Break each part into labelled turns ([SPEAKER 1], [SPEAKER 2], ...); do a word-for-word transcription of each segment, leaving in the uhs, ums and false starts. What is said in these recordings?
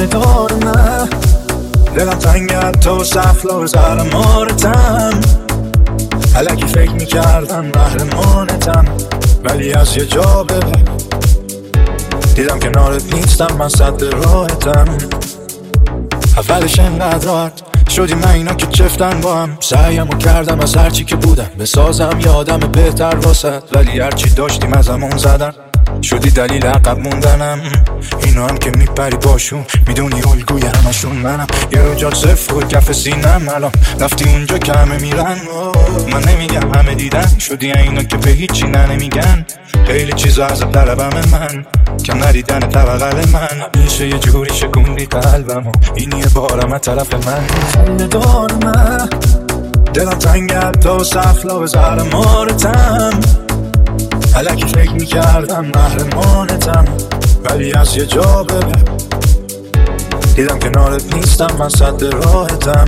[SPEAKER 1] خنده دار نه، دلم تنگت تو سفلا زر مارتم. الکی فکر میکردم قهرمانتم، ولی از یه جا به بعد دیدم کنارت نیستم، من صد راحتم. اولش انقدر راحت شدیم نه اینا که چفتن با هم، سعیمو کردم از هرچی که بودم بسازم یه آدم بهتر واسد، ولی هرچی داشتیم از همون زدن شدی دلیل عقب موندنم. اینا هم که میپری باشون میدونی الگوی همشون منم، یه رو جات صفر و کف سینم، الان رفتی اونجا که همه میرن. من نمیگم همه دیدن، شدی اینا که به هیچی نه نمیگن. خیلی چیزا از طلبم من، کم ندیدن طبقل من. همیشه یه جوری شکوندی قلبمو، این یه بارم از طرف من. خنده دار نه، دلم تنگت تا سفلا به زهر مارتم. الکی فکر میکردم قهرمانتم، ولی از یه جا به بعد دیدم کنارت نیستم، من صد راحتم.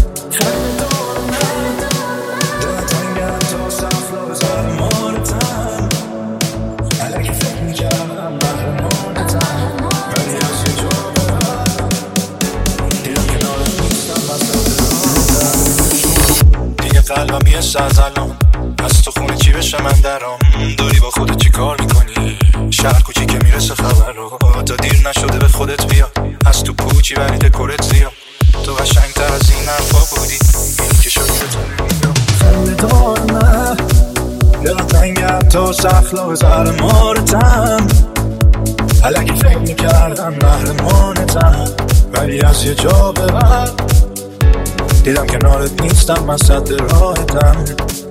[SPEAKER 1] دلم تنگت تا سفلا به زهر مارتم. الکی فکر میکردم قهرمانتم، ولی از یه جا به بعد دیدم کنارت نیستم، من صد راحتم. دیگه قلبم یه سازلان، از تو خونه چی بشه من درام. داری با خودت چی کار میکنی؟ شهر کوچی که میرسه خبر رو، تا دیر نشده به خودت بیا. از تو پوچی ولی دکورت زیاد، تو قشنگتر از این حرفا بودی، این که شدی به تو نمیدم. خنده دار نه، دلم تنگت تا سفلا به زهر مارتم. الکی فکر میکردم قهرمانتم، ولی از یه جا به بعد دیدم کنارت نیستم، من صد راحتم.